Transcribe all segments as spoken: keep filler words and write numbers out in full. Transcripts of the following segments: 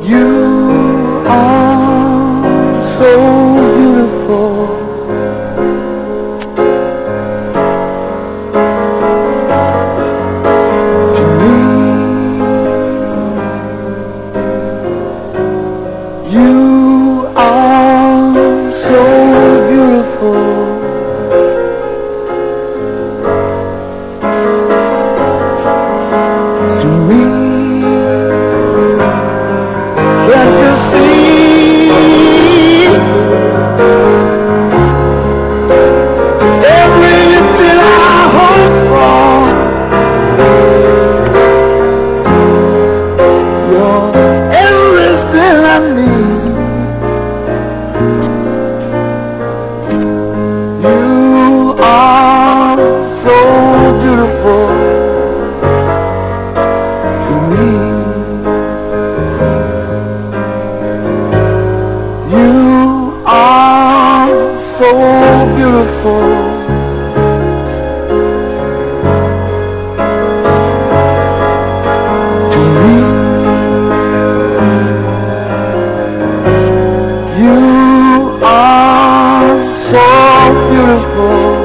You are so beautiful. To me, you are so beautiful. To me, can't you see? Everything I hope for, you're everything I need. You are so beautiful to me. You are so beautiful. To me, you are so beautiful.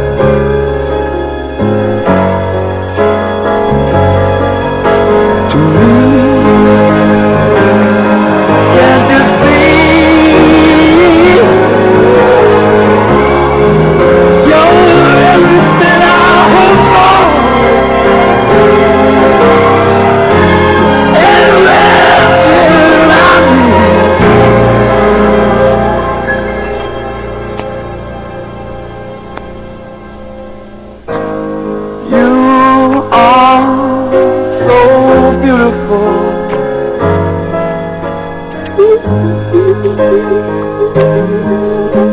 To me, can't you see? You're everything I hope for, everything I need. You are so beautiful.